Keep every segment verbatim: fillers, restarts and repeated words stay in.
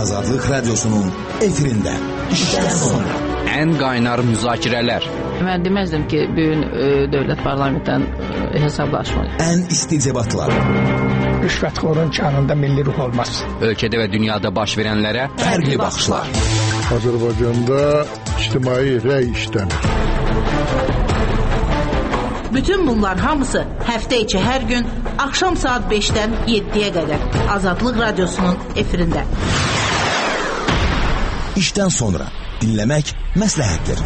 Azadlık Radyosu'nun efirinde. İşten sonra. En qaynar müzakirələr. Mən deməzdim ki, bugün e, dövlət parlamentdən e, hesablaşmayın. En isti debatlar. Rüşvətxorun kanında milli ruh olmaz. Ölkədə və dünyada baş verənlərə fərqli baxışlar. Azərbaycanda ictimai rəy işlənir. Bütün bunlar hamısı həftə içi hər gün axşam saat beşdən yeddiyə qədər Azadlıq Radyosu'nun efirində. İşten sonra dinlemek məsləhətdir.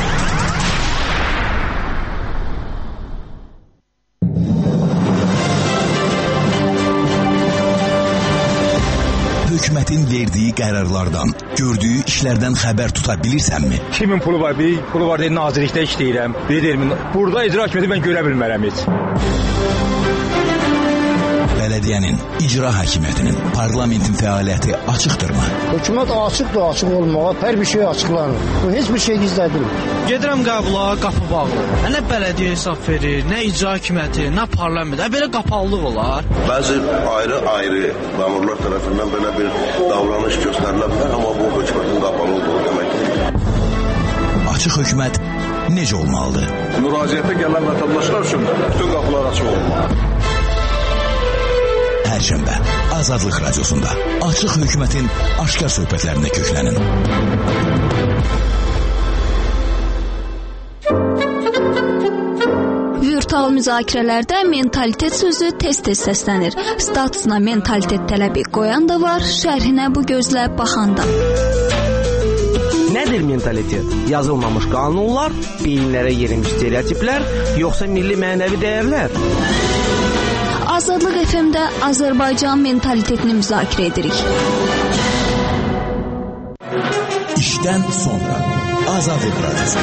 Hükümetin verdiği kararlardan, gördüğü işlerden haber tutabilirsen mi? Kimin pulu var? Bir pulu var diye nazirlikdə işləyirəm. Bir deyirəm, burada icra hakimiyyəti ben görə bilmərəm heç. Belediyenin, icra hakimiyyətinin, parlamentin fəaliyyəti açıqdırmı? Hükümet açıqdır, açıq olmağa, hər bir şey açıqlanır. Bu heç bir şey gizlədilmir. Gedirəm qəbula, qapı bağlı. Nə bələdiyyə hesab verir, nə icra hakimiyyəti, nə parlament. Belə qapalılıq olar. Bəzi ayrı-ayrı məmurlar tərəfindən belə bir davranış göstərilə bilər, amma bu hökumətin qapalı olduğu deməkdir. Açıq hökumət necə olmalıdır? Müraciətə gələn vətəndaşlar üçün bütün qapılar açıq olmalı. Perşembe Azadlık Radyosu'nda açıq hükümetin aşkar söhbətlərində köklənin. Virtual müzakirələrdə mentalitet sözü tez-tez səslənir. Statusuna mentalitet tələbi qoyan da var, şərhinə bu gözlə baxan da. Nədir mentalitet? Yazılmamış qanunlar, beyinlərə yerilmiş stereotiplər, yoxsa milli mənəvi dəyərlər? Azadlıq F M-də Azərbaycan mentalitetini müzakirə edirik. İşten sonra Azadlıq Radyosu.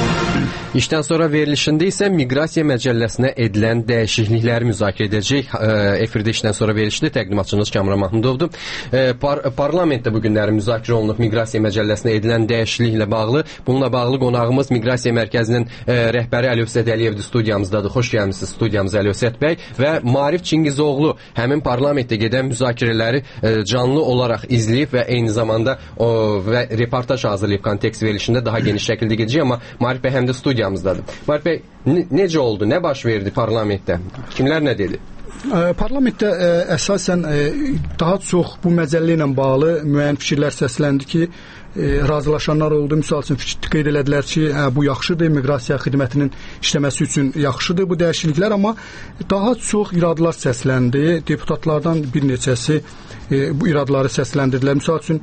İşten sonra verilişində isə Miqrasiya Məcəlləsinə edilən dəyişiklikləri müzakirə edəcək. Efirdə işdən sonra verilişdə təqdimatçınız Kamran Mahmudovdur. Par Parlamentdə bu günləri müzakirə olunub Miqrasiya Məcəlləsinə edilən dəyişikliklə bağlı. Bununla bağlı qonağımız Miqrasiya Mərkəzinin rəhbəri Əlövsət Əliyevdir, studiyamızdadır. Xoş gəlmisiniz studiyamıza Əlövsət bəy. Və Maarif Çingizoğlu həmin parlamentdə gedən müzakirələri canlı olaraq izləyib və eyni zamanda o, və reportaj hazırlayıb kontekst verilişində daha geniş şəkildə gedəcək. Amma Maarif bəy həm də studiya Marif Bey, ne, necə oldu, nə baş verdi parlamentdə? Kimlər nə dedi? Parlamentdə ə, əsasən ə, daha çox bu məcəllə ilə bağlı müəyyən fikirlər səsləndi ki, ə, razılaşanlar oldu. Misal üçün qeyd elədilər ki, hə, bu yaxşıdır, miqrasiya xidmətinin işləməsi üçün yaxşıdır bu dəyişikliklər, amma daha çox iradlar səsləndi. Deputatlardan bir neçəsi ə, bu iradları səsləndirdilər. Misal üçün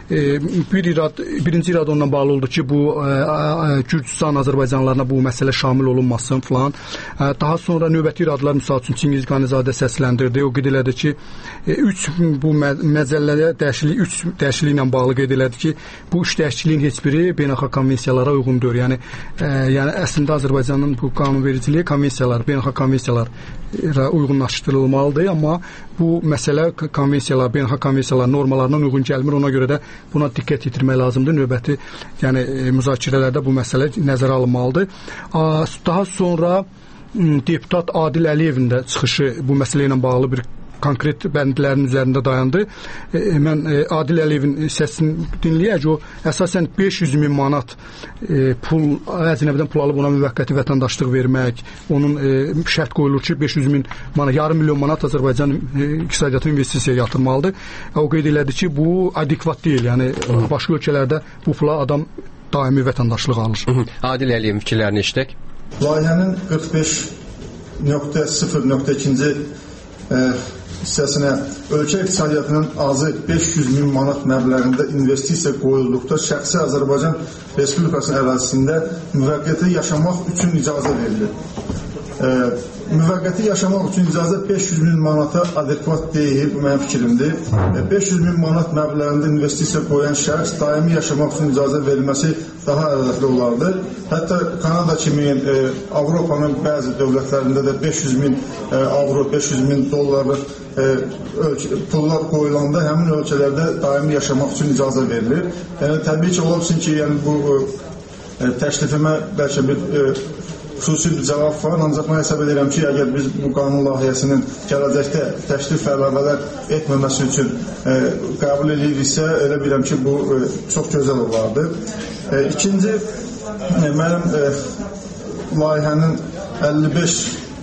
bir irad, birinci irad onunla bağlı oldu ki, bu ə, ə, Gürcüstan Azərbaycanlarına bu məsələ şamil olunmasın falan. Ə, daha sonra növbəti iradlar misal üçün Çingiz Qanizadə səsləndirdi. O qeyd elədi ki, üç bu məcəlləyə dəyişiklik, üç dəyişikliklə bağlı qeyd elədi ki, bu üç dəyişikliyin heç biri beynəlxalq konvensiyalara uyğundur. Yəni, ə, yəni əslində Azərbaycanın bu qanunvericiliyi konvensiyalar, beynəlxalq konvensiyalara uyğunlaşdırılmalıdır, amma bu məsələ konvensiyalar, beynəlxalq konvensiyalar normalarına uyğun gəlmir. Ona görə də buna diqqət yetirmək lazımdır. Növbəti, yəni müzakirələrdə bu məsələ nəzərə alınmalıdır. Daha sonra deputat Adil Əliyevin də çıxışı bu məsələ ilə bağlı bir konkret bəndlərin üzərində dayandı. E, mən e, Adil Əliyevin səsini dinləyək. O əsasən beş yüz min manat e, pul, əcnəbidən pul alıb ona müvəqqəti vətəndaşlıq vermək, onun e, şərt qoyulur ki, beş yüz min manat, yarım milyon manat Azərbaycan e, iqtisadiyyatına investisiyaya yatırmalıdır. E, o qeyd elədi ki, bu adekvat deyil. Yəni başqa ölkələrdə bu pula adam daimi vətəndaşlıq alır. Adil Əliyevin fikirlərini eşitək. Layihənin qırx beş nöqtə sıfır nöqtə ikinci hissəsinə ölkə iqtisadiyyatının azı beş yüz min manat məbləğində investisiya qoyulduqda şəxsi Azərbaycan Respublikasının ərazisində müvəqqəti yaşamaq üçün icazə verilir. E, müvəqqəti yaşamaq üçün icazə beş yüz min manata adekvat deyil, bu mənim fikrimdir. E, beş yüz min manat məbləğində investisiya qoyan şəxs daimi yaşamaq üçün icazə verilməsi daha ədalətli olardı. Hətta Kanada kimi e, Avropanın bəzi dövlətlərində də beş yüz min e, avro, beş yüz min dollarlıq e, pullar qoyulanda həmin ölkələrdə daimi yaşamaq üçün icazə verilir. Yəni təbii ki, ola bilsin ki, yəni bu e, təklifimə bəlkə bir e, xüsusi bir cavab var. Ancaq mən hesab edirəm ki, əgər biz bu qanun layihəsinin gələcəkdə təklif və əlavələr etməməsi üçün e, qəbul ediriksə, elə bilirəm ki, bu e, çox gözəl olardı. E, ikinci, e, mənim e, layihənin əlli beş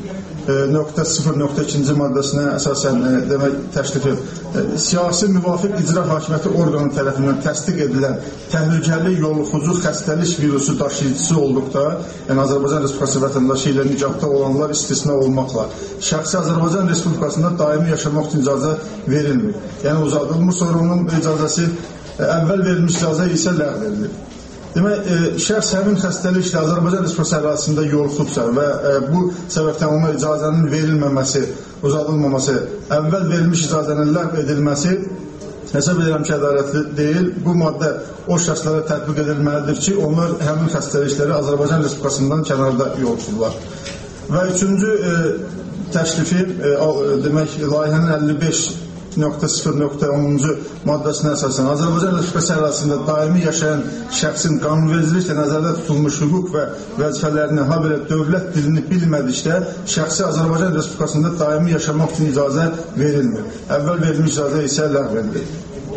nöqtə sıfır nöqtə ikinci maddəsinə əsasən e, demək təklifi e, siyasi müvafiq icra hakimiyyəti orqanı tərəfindən təsdiq edilən təhlükəli yoluxucu xəstəlik virusu daşıyıcısı olduqda, yəni Azərbaycan Respublikası vətəndaşı ilə nikahda olanlar istisna olmaqla şəxsi Azərbaycan Respublikasında daimi yaşamaq üçün icazə verilmir. Yəni uzadılmış, sonra onun icazəsi e, əvvəl verilmiş icazə isə ləğv edilir. Demək, e, şəxs həmin xəstəliklə Azərbaycan Respublikası ərazisində yoluxubsa və e, bu səbəbdən ona icazənin verilməməsi, uzadılmaması, əvvəl verilmiş icazənin ləğv edilməsi hesab edirəm ki, ədalətli deyil. Bu maddə o şəxslərə tətbiq edilməlidir ki, onlar həmin xəstəlikləri Azərbaycan Respublikasından kənarda yoluxublar. Və üçüncü e, təklifi, e, demək, layihənin əlli beş nöqtə sıfır nöqtə onuncu maddəsinə əsasən Azərbaycan Respublikası ərazisində daimi yaşayan şəxsin qanunvericiliklə nəzərdə tutulmuş hüquq və vəzifələrini, ha belə dövlət dilini bilmədikdə şəxsi Azərbaycan Respublikasında daimi yaşamaq üçün icazə verilmir. Əvvəl verilmiş icazə isə ləğv edilir.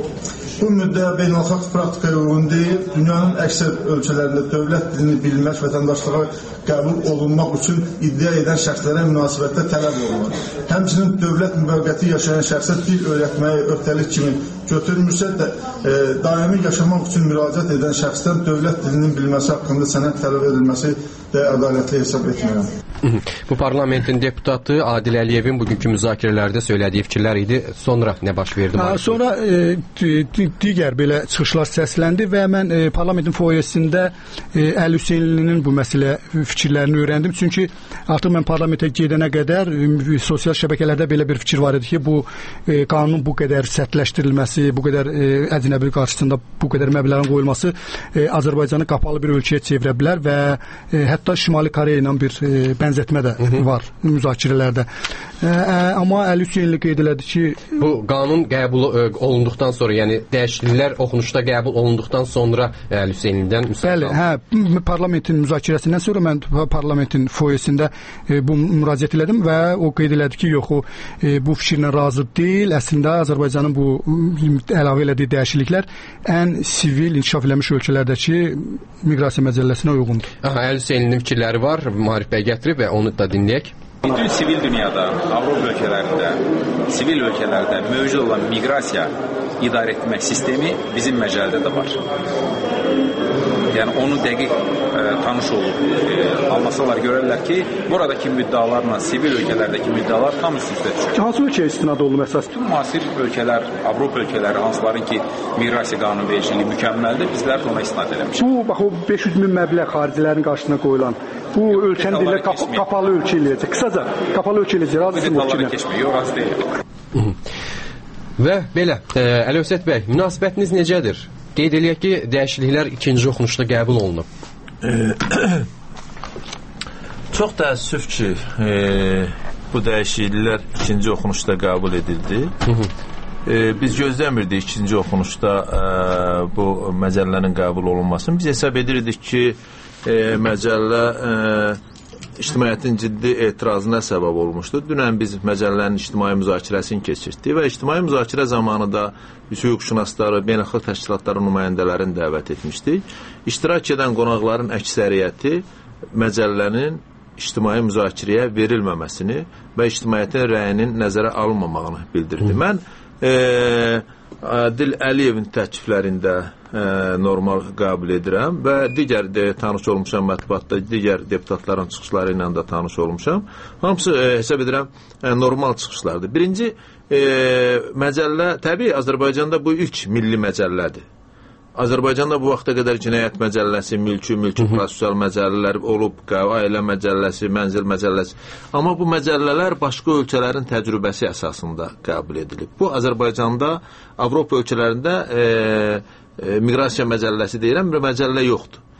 Bu müddəyə beynəlxalq praktikaya uyğun deyil, dünyanın əksər ölkələrində dövlət dilini bilmək vətəndaşlığa qəbul olunmaq üçün iddia edən şəxslərə münasibətdə tələb olunur. Həmçinin dövlət müvəqqəti yaşayan şəxsə dil öyrətməyi öhdəlik kimi götürmürsə də e, daimi yaşamaq üçün müraciət edən şəxsdən dövlət dilinin bilməsi haqqında sənəd tələb edilməsi də ədalətli hesab etmirəm. Bu parlamentin deputatı Adil Əliyevin bugünkü müzakirələrdə söylədiyi fikirlər idi. Sonra nə baş verdi? Ha, sonra e, digər belə çıxışlar səsləndi və mən e, parlamentin foyesində e, Əli Hüseynlinin bu məsələ fikirlərini öyrəndim. Çünki artıq mən parlamentə gedənə qədər e, sosial şəbəkələrdə belə bir fikir var idi ki, bu e, qanunun bu qədər sərtləşdirilməsi, bu qədər e, əcnəbi qarşısında bu qədər məbləğin qoyulması e, Azərbaycanı qapalı bir ölkəyə çevirə bilər və e, hətta Şimali Koreya ilə bir e, bənzətmə də Hı -hı. var müzakirələrdə. E, e, amma Əli Hüseynli qeyd elədi ki, bu qanun qəbul e, olunduqdan sonra, yəni dəyişikliklər oxunuşda qəbul olunduqdan sonra Əli Hüseynlidən müsaade Bəli, hə, parlamentin müzakirəsindən sonra mən parlamentin foyesində e, bu müraciət elədim və o qeyd elədi ki, yox, o e, bu fikirlə razı deyil. Əslində Azərbaycanın bu əlavə elədiyi dəyişikliklər ən sivil inkişaf eləmiş ölkələrdəki miqrasiya məcəlləsinə uyğundur. Aha, Əli Hüseynlinin fikirləri var. Maarif bəy gətirib və onu da dinləyək. Bütün sivil dünyada, Avropa ölkələrində, sivil ölkələrdə mövcud olan miqrasiya idarə etmək sistemi bizim məcəllədə də var. Yəni onu dəqiq e, tanış olub e, anlasalar görərlər ki, buradakı müddalarla sivil ölkələrdəki müddalar tam üst-üstə düşür. Hansı ölkəyə istinad olunub əsas? Bütün müasir ölkələr, Avropa ölkələri, hansıların ki, miqrasiya qanunvericiliyi mükəmməldir, bizlər də ona istinad eləmişik. Bu, bax, o beş yüz min məbləğ xaricilərin qarşısına qoyulan, bu ölkənin dilində qap qapalı ölkə eləyəcək. Qısaca, qapalı ölkə eləyəcək. Razısın bu fikirlə? Keçmək, yox, razı deyil. Və belə, e, Əli Hüseyn bəy, münasibətiniz necədir? Qeyd eləyək ki, dəyişikliklər ikinci oxunuşda qəbul olunub. E, çox təəssüf ki, e, bu dəyişikliklər ikinci oxunuşda qəbul edildi. Hı -hı. E, biz gözləmirdik ikinci oxunuşda e, bu məcəllənin qəbul olunmasını. Biz hesab edirdik ki, e, məcəllə e, ictimaiyyətin ciddi etirazına səbəb olmuşdur. Dünən biz məcəllənin ictimai müzakirəsini keçirdik və ictimai müzakirə zamanı da biz hüquqşünasları, beynəlxalq təşkilatların nümayəndələrini dəvət etmişdik. İştirak edən qonaqların əksəriyyəti məcəllənin ictimai müzakirəyə verilməməsini və ictimaiyyətin rəyinin nəzərə alınmamağını bildirdi. Hı. Mən e, Adil Əliyevin təkliflərində e, normal qəbul edirəm və digər de, tanış olmuşam mətbuatda, digər deputatların çıxışları ilə də tanış olmuşam. Hamısı e, hesab edirəm e, normal çıxışlardır. Birinci e, məcəllə, təbii Azərbaycanda bu ilk milli məcəllədir. Azərbaycanda bu vaxta qədər cinayət məcəlləsi, mülki, mülki prosessual məcəllələr olub, ailə məcəlləsi, mənzil məcəlləsi. Amma bu məcəllələr başqa ölkələrin təcrübəsi əsasında qəbul edilib. Bu Azərbaycanda, Avropa ölkələrində e, e, miqrasiya məcəlləsi deyirəm, bir məcəllə yoxdur.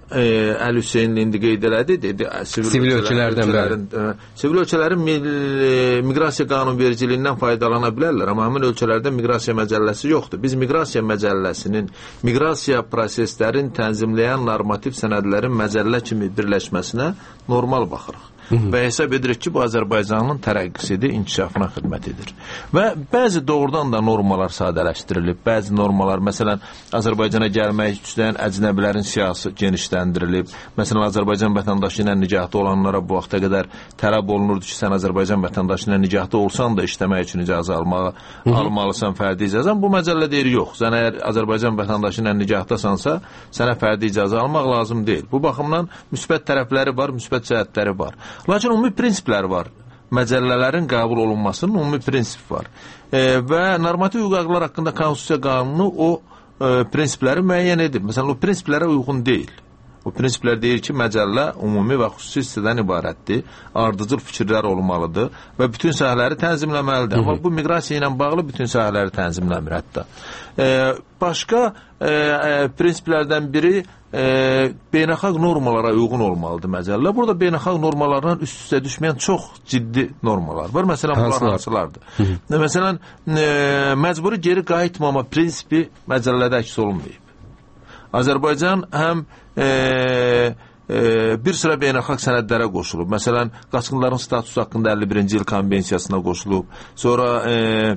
e, Əli Hüseyn indi qeyd elədi, dedi, sivil, sivil ölkələrdən ölkələrin, ə, sivil ölkələrin mil, e, miqrasiya qanunvericiliyindən faydalana bilərlər, amma həmin ölkələrdə miqrasiya məcəlləsi yoxdur. Biz miqrasiya məcəlləsinin, miqrasiya proseslərin tənzimləyən normativ sənədlərin məcəllə kimi birləşməsinə normal baxırıq. Və hesab edirik ki, bu Azərbaycanın tərəqqisidir, inkişafına xidmət edir. Və bəzi doğrudan da normalar sadələşdirilib, bəzi normalar, məsələn, Azərbaycana gəlmək istəyən əcnəbilərin siyasi genişləndirilib. Məsələn, Azərbaycan vətəndaşı ilə nicahda olanlara bu vaxta qədər tələb olunurdu ki, sən Azərbaycan vətəndaşı ilə nicahda olsan da işləmək üçün icazə almağa, almalısan fərdi icazə. Bu məcəllə deyir, yox. Sən əgər Azərbaycan vətəndaşı ilə nicahdasansa, sənə fərdi icazə almaq lazım deyil. Bu baxımdan müsbət tərəfləri var, müsbət cəhətləri var. Lakin ümumi prinsiplər var. Məcəllələrin qəbul olunmasının ümumi prinsip var. E, və normativ hüquq haqlar haqqında konstitusiya qanunu o e, prinsipləri müəyyən edir. Məsələn, o prinsiplərə uyğun deyil. O prinsiplər deyir ki, məcəllə ümumi və xüsusi hissədən ibarətdir, ardıcıl fikirlər olmalıdır və bütün sahələri tənzimləməlidir. Amma bu miqrasiya ilə bağlı bütün sahələri tənzimləmir hətta. E, başqa e, e, prinsiplərdən biri e, beynəlxalq normalara uyğun olmalıdır məcəllə. Burada beynəlxalq normalardan üst-üstə düşməyən çox ciddi normalar var. Məsələn, bunlar hansılardır? Məsələn, e, məcburi geri qayıtmama prinsipi məcəllədə əks olunmayıb. Azərbaycan həm e, e, bir sıra beynəlxalq sənədlərə qoşulub. Məsələn, qaçqınların statusu haqqında əlli birinci il konvensiyasına qoşulub. Sonra e,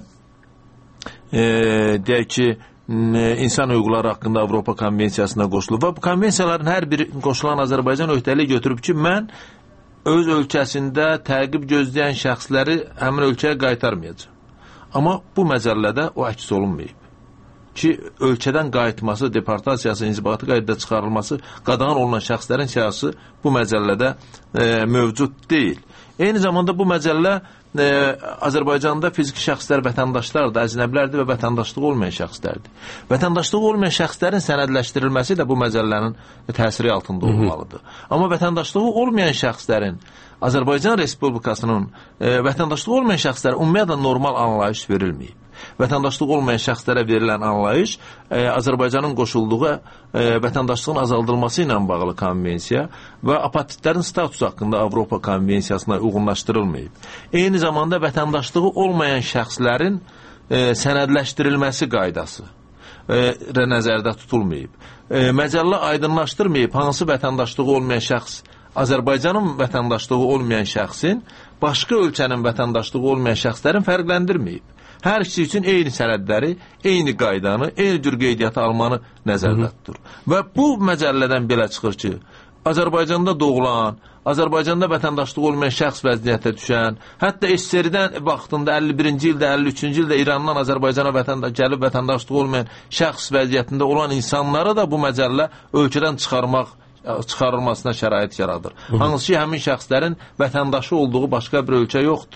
e, deyək ki, insan hüquqları haqqında Avropa konvensiyasına qoşulub. Və bu konvensiyaların hər biri qoşulan Azərbaycan öhdəlik götürüb ki, mən öz ölkəsində təqib gözləyən şəxsləri həmin ölkəyə qaytarmayacaq. Amma bu məcəllədə o əks olunmayıb ki, ölkədən qayıtması, deportasiyası, inzibati qaydada çıxarılması, qadağan olunan şəxslərin siyasi bu məcəllədə e, mövcud deyil. Eyni zamanda bu məcəllə e, Azərbaycanda fiziki şəxslər vətəndaşlardır, əcnəbilərdir və vətəndaşlığı olmayan şəxslərdir. Vətəndaşlığı olmayan şəxslərin sənədləşdirilməsi də bu məcəllənin təsiri altında olmalıdır. Amma vətəndaşlığı olmayan şəxslərin Azərbaycan Respublikasının e, vətəndaşlığı olmayan şəxslərə ümumiyyətlə normal anlayış verilməyib. Vətəndaşlığı olmayan şəxslərə verilən anlayış e, Azərbaycanın qoşulduğu e, vətəndaşlığın azaldılması ilə bağlı konvensiya və apatitlərin statusu haqqında Avropa konvensiyasına uyğunlaşdırılmayıb. Eyni zamanda vətəndaşlığı olmayan şəxslərin e, sənədləşdirilməsi qaydası e, nəzərdə tutulmayıb. E, məcəllə aydınlaşdırmayıb hansı vətəndaşlığı olmayan şəxs Azərbaycanın vətəndaşlığı olmayan şəxsin başqa ölkənin vətəndaşlığı olmayan şəxslərin fərqləndirməyib. Hər ikisi üçün eyni sənədləri, eyni qaydanı, eyni cür qeydiyyatı almanı nəzərdə tutur. Və bu məcəllədən belə çıxır ki, Azərbaycanda doğulan, Azərbaycanda vətəndaşlığı olmayan şəxs vəziyyətə düşən, hətta S S R-dən vaxtında əlli birinci ildə, əlli üçüncü ildə İrandan Azərbaycana vətəndaş, gəlib vətəndaşlığı olmayan şəxs vəziyyətində olan insanlara da bu məcəllə ölkədən çıxarmaq çıxarılmasına şərait yaradır. Hansı ki, həmin şəxslərin vətəndaşı olduğu başqa bir ölkə yoxdur.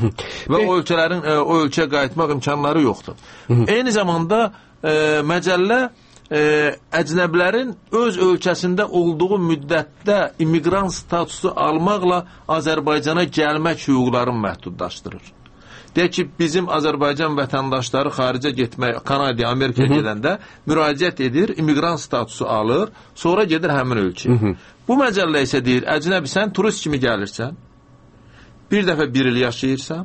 Və o ölkələrin e, o ölkəyə qayıtmaq imkanları yoxdur. Eyni zamanda e, məcəllə e, əcnəbilərin öz ölkəsində olduğu müddətdə immiqrant statusu almaqla Azərbaycana gəlmək hüquqlarını məhdudlaşdırır. Deyək ki, bizim Azərbaycan vətəndaşları xaricə getmək, Kanada, Amerikaya gedəndə müraciət edir, immiqrant statusu alır, sonra gedir həmin ölkəyə. Bu məcəllə isə deyir, əcnəbi sən turist kimi gəlirsən, bir dəfə bir il yaşayırsan,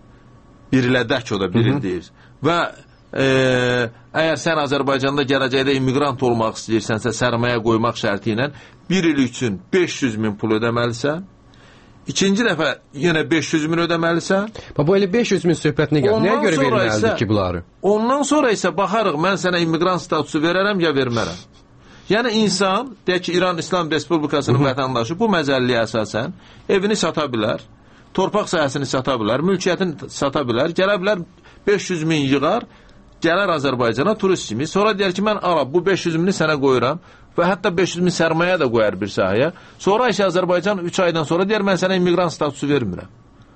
bir ilədək o da bir il deyir. Və e, əgər sən Azərbaycanda gələcəkdə immiqrant olmaq istəyirsənsə, sərmayə qoymaq şərti ilə bir il üçün beş yüz min pul ödəməlisən, ikinci dəfə yenə beş yüz min ödəməlisən. Bu elə beş yüz min söhbətinə gəlir. Nəyə görə verilməlidir ki bunları? Ondan sonra isə baxarıq, mən sənə immiqrant statusu verərəm ya vermərəm. Yəni insan, deyək ki, İran İslam Respublikasının vətəndaşı bu məcəlləyə əsasən evini sata bilər, torpaq sahəsini sata bilər, mülkiyyətini sata bilər, gələ bilər beş yüz min yığar, gələr Azərbaycana turist kimi, sonra deyər ki, mən ala, bu beş yüz mini sənə qoyuram və hətta beş yüz min sərmayə də qoyar bir sahəyə, sonra isə Azərbaycan üç aydan sonra deyər, mən sənə immiqrant statusu vermirəm.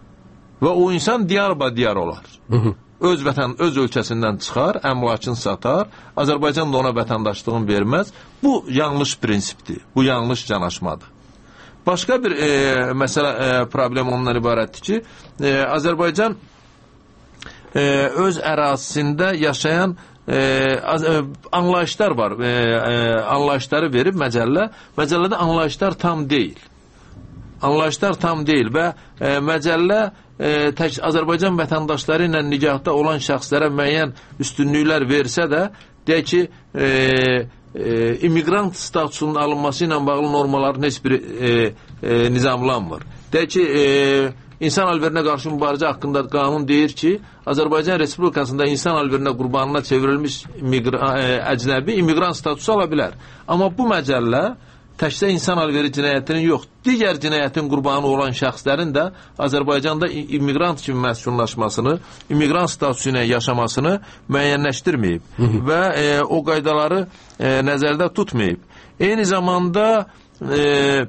Və o insan diyarba diyar olar. Öz vətən, öz ölkəsindən çıxar, əmlakını satar, Azərbaycan da ona vətəndaşlığını verməz. Bu yanlış prinsipdir, bu yanlış yanaşmadır. Başqa bir e, məsələ, e, problem ondan ibarətdir ki, e, Azərbaycan e, öz ərazisində yaşayan e, anlayışlar var. E, e, anlayışları verib məcəllə. Məcəllədə anlayışlar tam deyil. Anlayışlar tam deyil və e, məcəllə e, tək Azərbaycan vətəndaşları ilə nikahda olan şəxslərə müəyyən üstünlüklər versə də, deyək ki, e, e, immigrant statusunun alınması ilə bağlı normaların heç biri e, e, nizamlanmır. Deyək ki, e, İnsan alverinə qarşı mübarizə haqqında qanun deyir ki, Azərbaycan Respublikasında insan alverinə qurbanına çevrilmiş əcnəbi immigrant statusu ala bilər. Amma bu məcəllə təkcə insan alveri cinayətinin yox, digər cinayətin qurbanı olan şəxslərin də Azərbaycanda immigrant kimi məskunlaşmasını, immigrant statusu ilə yaşamasını müəyyənləşdirməyib və e, o qaydaları e, nəzərdə tutmayıb. Eyni zamanda e,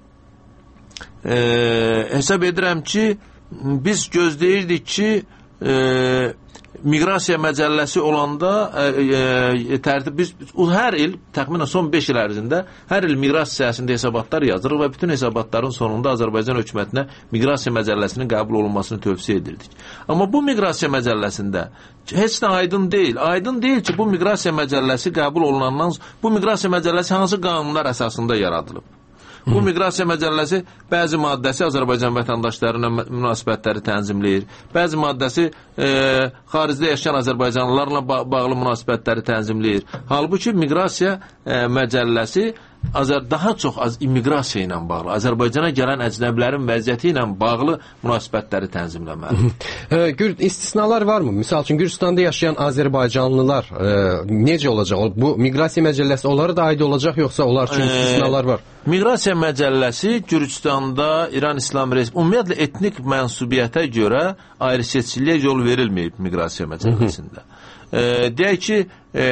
e, hesab edirəm ki, biz gözləyirdik ki, e, miqrasiya məcəlləsi olanda e, e, tərtib biz o, hər il təxminən son beş il ərzində hər il miqrasiya siyasətində hesabatlar yazırıq və bütün hesabatların sonunda Azərbaycan hökumətinə miqrasiya məcəlləsinin qəbul olunmasını tövsiyə edirdik. Amma bu miqrasiya məcəlləsində heç də aydın deyil. Aydın deyil ki, bu miqrasiya məcəlləsi qəbul olunandan bu miqrasiya məcəlləsi hansı qanunlar əsasında yaradılıb? Bu miqrasiya məcəlləsi bəzi maddəsi Azərbaycan vətəndaşlarına münasibətləri tənzimləyir. Bəzi maddəsi e, xaricdə yaşayan Azərbaycanlılarla ba bağlı münasibətləri tənzimləyir. Halbuki miqrasiya e, məcəlləsi Azər daha çox az immiqrasiya ilə bağlı, Azərbaycana gələn əcnəbilərin vəziyyəti ilə bağlı münasibətləri tənzimləməlidir. Gür, istisnalar varmı? Misal üçün Gürcüstanda yaşayan Azərbaycanlılar e, necə olacaq? Bu miqrasiya məcəlləsi onlara da aid olacaq, yoxsa onlar üçün istisnalar var? E, miqrasiya məcəlləsi Gürcüstanda İran İslam Respublikası ümumiyyətlə etnik mənsubiyyətə görə ayrı seçkiliyə yol verilməyib miqrasiya məcəlləsində. E, deyək ki, e,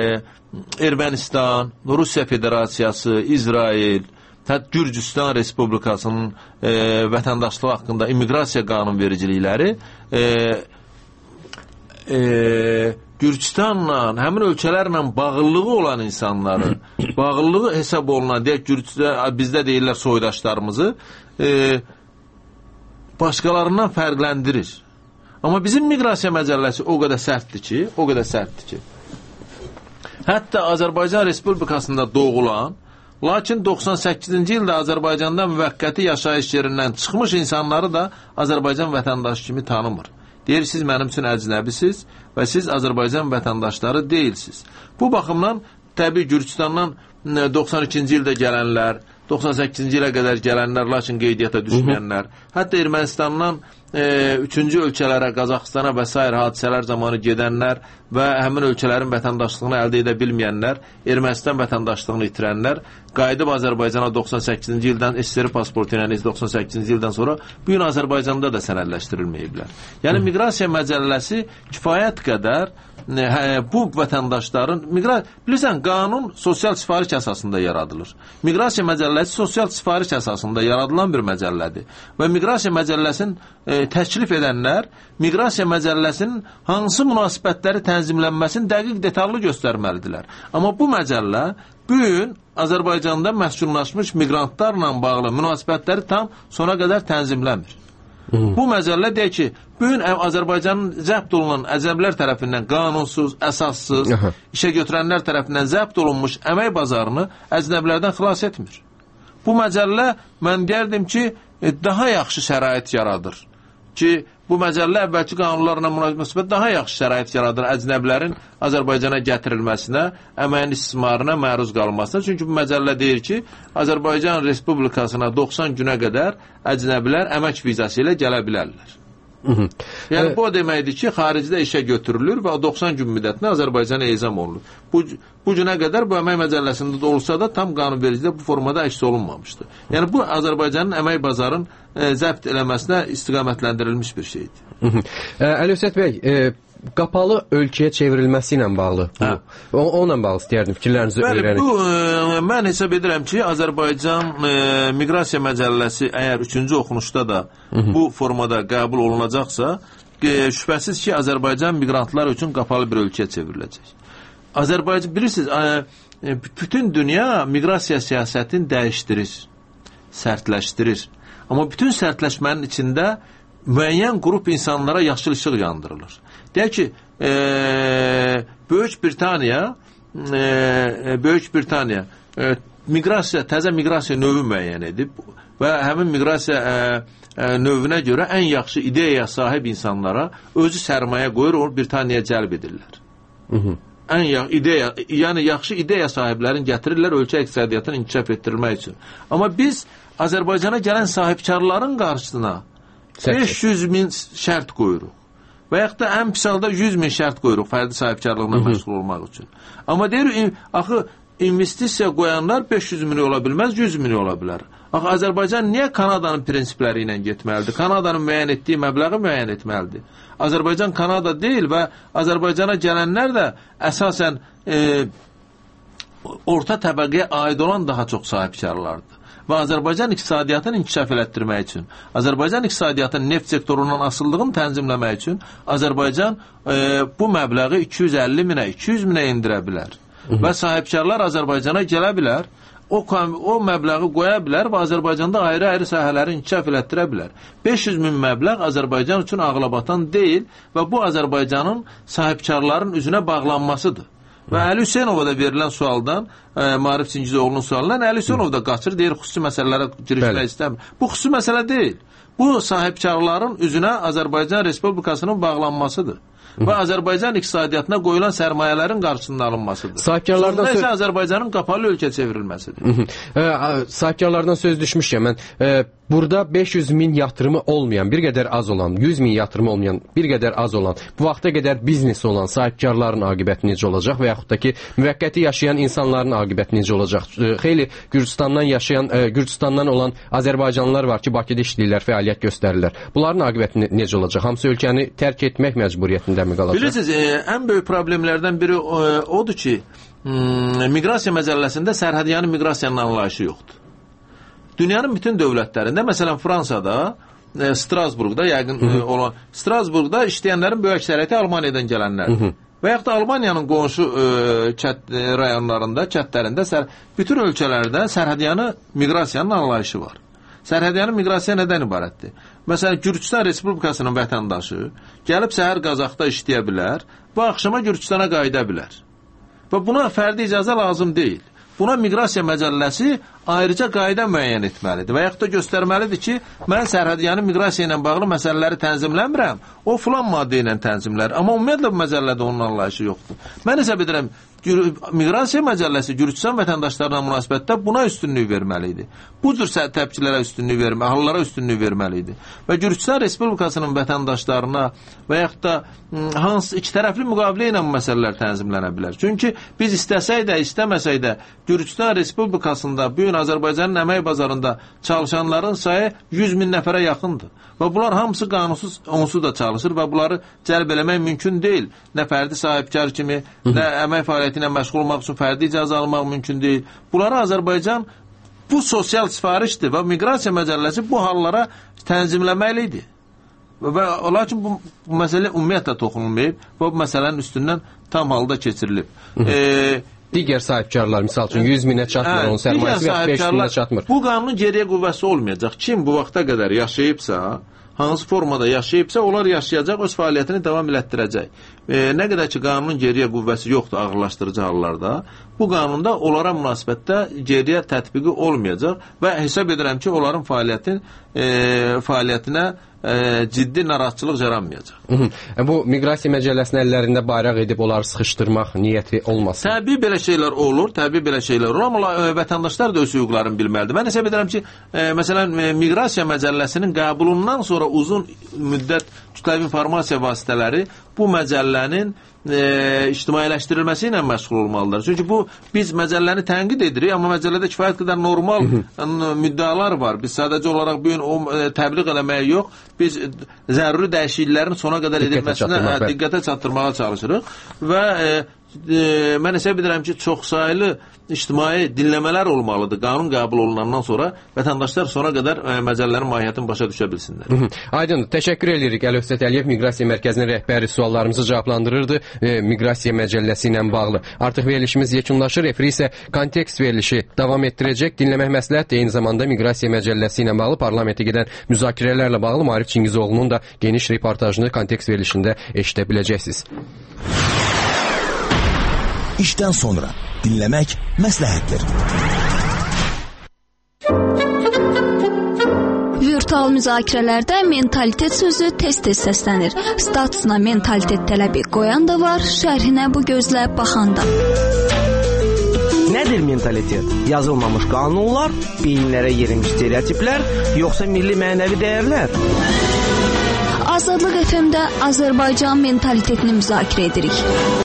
Ermənistan, Rusiya Federasiyası, İsrail, Gürcüstan Respublikasının e, vətəndaşlığı haqqında immiqrasiya qanunvericilikləri e, e, Gürcüstanla, həmin ölkələrlə bağlılığı olan insanları, bağlılığı hesab olunan, deyək Gürcüstan, bizdə deyirlər soydaşlarımızı, e, başqalarından fərqləndirir. Amma bizim miqrasiya məcəlləsi o qədər sərtdir ki, o qədər sərtdir ki, hətta Azərbaycan Respublikasında doğulan, lakin doxsan səkkizinci ildə Azərbaycanda müvəqqəti yaşayış yerindən çıxmış insanları da Azərbaycan vətəndaşı kimi tanımır. Deyir, siz mənim üçün əcnəbisiz və siz Azərbaycan vətəndaşları deyilsiz. Bu baxımdan təbii Gürcüstandan doxsan ikinci ildə gələnlər, doxsan səkkizinci ilə qədər gələnlər, lakin qeydiyyata düşməyənlər, hətta Ermənistandan e, üçüncü ölkələrə, Qazaxstana və s. hadisələr zamanı gedənlər və həmin ölkələrin vətəndaşlığını əldə edə bilməyənlər, Ermənistan vətəndaşlığını itirənlər, qayıdıb Azərbaycana doxsan səkkizinci ildən S S R pasportu ilə doxsan səkkizinci ildən sonra bu gün Azərbaycanda da sənədləşdirilməyiblər. Yəni, miqrasiya məcəlləsi kifayət qədər Hə, bu vətəndaşların miqra... bilirsən, qanun sosial sifariş əsasında yaradılır. Miqrasiya məcəlləsi sosial sifariş əsasında yaradılan bir məcəllədir. Və miqrasiya məcəlləsini e, təklif edənlər miqrasiya məcəlləsinin hansı münasibətləri tənzimlənməsini dəqiq detallı göstərməlidirlər. Amma bu məcəllə bu gün Azərbaycanda məskunlaşmış miqrantlarla bağlı münasibətləri tam sona qədər tənzimləmir. Hmm. Bu məcəllə deyir ki, bugün Azərbaycanın zəbt olunan əcnəbilər tərəfindən qanunsuz, əsassız, Aha. işə götürənlər tərəfindən zəbt olunmuş əmək bazarını əcnəbilərdən xilas etmir. Bu məcəllə, mən deyərdim ki, daha yaxşı şərait yaradır. Ki, bu məcəllə əvvəlki qanunlarla münasibət daha yaxşı şərait yaradır əcnəbilərin Azərbaycana gətirilməsinə, əməyin istismarına məruz qalmasına. Çünki bu məcəllə deyir ki, Azərbaycan Respublikasına doxsan günə qədər əcnəbilər əmək vizası ilə gələ bilərlər. Yəni, bu o deməkdir ki, xaricdə işə götürülür və doxsan gün müddətində Azərbaycana ezam olunur. Bu, bu günə qədər bu əmək məcəlləsində də olsa da tam qanunvericidə bu formada əks olunmamışdır. Yəni, bu Azərbaycanın əmək bazarın e, zəbt eləməsinə istiqamətləndirilmiş bir şeydir. Əli Hüseyd bəy, e, qapalı ölkəyə çevrilməsi ilə bağlı, o, onunla bağlı istəyərdim fikirlərinizi öyrənin. Bu, e, mən hesab edirəm ki, Azərbaycan e, miqrasiya məcəlləsi əgər üçüncü oxunuşda da Hı -hı. bu formada qəbul olunacaqsa, e, şübhəsiz ki, Azərbaycan miqrantlar üçün qapalı bir ölkəyə çevriləcək. Azərbaycan, bilirsiniz, e, bütün dünya miqrasiya siyasətini dəyişdirir, sərtləşdirir. Amma bütün sərtləşmənin içində müəyyən qrup insanlara yaşıl işıq yandırılır. Deyək ki, e, Böyük Britaniya e, Böyük Britaniya e, miqrasiya, təzə miqrasiya növü müəyyən edib və həmin miqrasiya e, e, növünə görə ən yaxşı ideyaya sahib insanlara özü sərmayə qoyur, onu Britaniyaya cəlb edirlər. Hı -hı. Ən yaxşı ideya, yəni yaxşı ideya sahiblərini gətirirlər ölkə iqtisadiyyatını inkişaf etdirilmək üçün. Amma biz Azərbaycana gələn sahibkarların qarşısına beş yüz min şərt qoyuruq. Və yaxud da ən pis halda yüz min şərt qoyuruq fərdi sahibkarlığına məşğul olmaq üçün. Amma deyirik, axı investisiya qoyanlar beş yüz min ola bilməz, yüz min ola bilər. Axı Azərbaycan niyə Kanadanın prinsipləri ilə getməlidir? Kanadanın müəyyən etdiyi məbləği müəyyən etməlidir. Azərbaycan Kanada deyil və Azərbaycana gələnlər də əsasən e, orta təbəqəyə aid olan daha çox sahibkarlardır. Və Azərbaycan iqtisadiyyatını inkişaf elətdirmək üçün, Azərbaycan iqtisadiyyatının neft sektorundan asıllığını tənzimləmək üçün Azərbaycan e, bu məbləği iki yüz əlli minə, iki yüz minə indirə bilər. Hı -hı. Və sahibkarlar Azərbaycana gələ bilər, o, o məbləği qoya bilər və Azərbaycanda ayrı-ayrı sahələri inkişaf elətdirə bilər. beş yüz min məbləğ Azərbaycan üçün ağlabatan deyil və bu Azərbaycanın sahibkarların üzünə bağlanmasıdır. Və Əli Hüseynova da verilən sualdan, e, Maarif Çingizoğlu'nun sualından Əli Hüseynov da qaçır, deyir, xüsusi məsələlərə girişmək istəmir. Bu xüsusi məsələ deyil. Bu sahibkarların üzünə Azərbaycan Respublikasının bağlanmasıdır. Və Azərbaycan iqtisadiyyatına qoyulan sərmayələrin qarşısının alınmasıdır. Sahibkarlardan söz... Azərbaycanın qapalı ölkə çevrilməsidir. Hı -hı. E, sahibkarlardan söz düşmüşkən mən, e, burada beş yüz min yatırımı olmayan, bir qədər az olan, yüz min yatırımı olmayan, bir qədər az olan, bu vaxta qədər biznesi olan sahibkarların aqibəti necə olacaq və yaxud da ki, müvəqqəti yaşayan insanların aqibəti necə olacaq? E, xeyli Gürcüstandan yaşayan, e, Gürcüstandan olan Azərbaycanlılar var ki, Bakıda işləyirlər, fəaliyyət göstərirlər. Bunların aqibəti necə olacaq? Hamısı ölkəni tərk etmək məcburiyyətində. Bilirsiniz, e, ən böyük problemlərdən biri e, odur ki, m, miqrasiya məcəlləsində sərhədyanı miqrasiyanın anlayışı yoxdur. Dünyanın bütün dövlətlərində, məsələn Fransada, e, Strasburqda yəqin e, olan, Strasburqda işləyənlərin böyük əksəriyyəti Almaniyadan gələnlərdir. Və yaxud da Almaniyanın qonşu e, kət, e, rayonlarında, kətlərində, sər, bütün ölkələrdə sərhədyanı miqrasiyanın anlayışı var. Sərhədyanı miqrasiya nədən ibarətdir? Məsələn, Gürcüstan Respublikasının vətəndaşı gəlib səhər Qazaxda işləyə bilər və axşama Gürcüstana qayıda bilər. Və buna fərdi icazə lazım deyil. Buna miqrasiya məcəlləsi ayrıca qayda müəyyən etməlidir və yaxud da göstərməlidir ki, mən sərhədyanı miqrasiya ilə bağlı məsələləri tənzimləmirəm, o filan maddə ilə tənzimlər. Amma ümumiyyətlə bu məcəllədə onun anlayışı yoxdur. Mən hesab edirəm, miqrasiya məcəlləsi Gürcüstan vətəndaşlarına münasibətdə buna üstünlük verməli idi. Bu cür təpkilərə üstünlük verməli, hallara üstünlük verməli idi. Və Gürcüstan Respublikasının vətəndaşlarına və yaxud da hansı iki tərəfli müqavilə ilə bu məsələlər tənzimlənə bilər. Çünki biz istəsək də, istəməsək də Gürcüstan Respublikasında bu gün Azərbaycanın əmək bazarında çalışanların sayı yüz min nəfərə yaxındır. Və bunlar hamısı qanunsuz, onsuz da çalışır və bunları cəlb eləmək mümkün deyil. Nə fərdi sahibkar kimi, nə əmək fəaliyyəti ilə məşğul olmaq üçün fərdi icazə almaq mümkün deyil. Bunları Azərbaycan bu sosial sifarişdir və miqrasiya məcəlləsi bu hallara tənzimləməlidir. Və lakin bu, bu məsələ ümumiyyətlə toxunulmayıb və bu məsələnin üstündən tam halda keçirilib. Eee Digər sahibkarlar, misal üçün yüz minə çatmır, onun sərmayəsi və beş yüz minə çatmır. Bu qanunun geriyə qüvvəsi olmayacaq. Kim bu vaxta qədər yaşayıbsa, hansı formada yaşayıbsa, onlar yaşayacaq, öz fəaliyyətini davam elətdirəcək. E, nə qədər ki, qanunun geriyə qüvvəsi yoxdur ağırlaşdırıcı hallarda, bu qanunda onlara münasibətdə geriyə tətbiqi olmayacaq və hesab edirəm ki, onların fəaliyyətin, e, fəaliyyətinə e, ciddi narahatçılıq yaranmayacaq. Hı -hı. Bu miqrasiya məcəlləsinin əllərində bayraq edib onları sıxışdırmaq niyyəti olmasın? Təbii belə şeylər olur, təbii belə şeylər olur, amma e, vətəndaşlar da öz hüquqlarını bilməlidir. Mən hesab edirəm ki, e, məsələn, e, miqrasiya məcəlləsinin qəbulundan sonra uzun müddət kütləvi informasiya vasitələri bu məcəllənin e, ictimailəşdirilməsi ilə məşğul olmalıdır. Çünki bu, biz məcəlləni tənqid edirik, amma məcəllədə kifayət qədər normal müddalar var. Biz sadəcə olaraq bu gün o e, təbliğ eləməyə yox, biz zəruri dəyişikliklərin sona qədər edilməsinə ə, diqqətə çatdırmağa çalışırıq və e, e, mən hesab edirəm ki, çoxsaylı ictimai dinləmələr olmalıdır. Qanun qəbul olunandan sonra vətəndaşlar sona qədər e, məcəllərin mahiyyətini başa düşə bilsinlər. Aydın, təşəkkür edirik. Əli Özsət Əliyev Miqrasiya Mərkəzinin rəhbəri suallarımızı cavablandırırdı e, miqrasiya məcəlləsi ilə bağlı. Artıq verilişimiz yekunlaşır. Efir isə kontekst verilişi davam etdirəcək. Dinləmək məsləhətdir. Eyni zamanda miqrasiya məcəlləsi ilə bağlı parlamentə gedən müzakirələrlə bağlı Maarif Çingizoğlu'nun da geniş reportajını kontekst verilişində eşidə biləcəksiniz. İşdən sonra dinləmək məsləhətdir. Virtual müzakirələrdə mentalitet sözü tez-tez səslənir. Statusuna mentalitet tələbi qoyan da var, şərhinə bu gözlə baxan da. Nədir mentalitet? Yazılmamış qanunlar, beyinlərə yerilmiş stereotiplər, yoxsa milli mənəvi dəyərlər? Azadlıq F M-də Azərbaycan mentalitetini müzakirə edirik.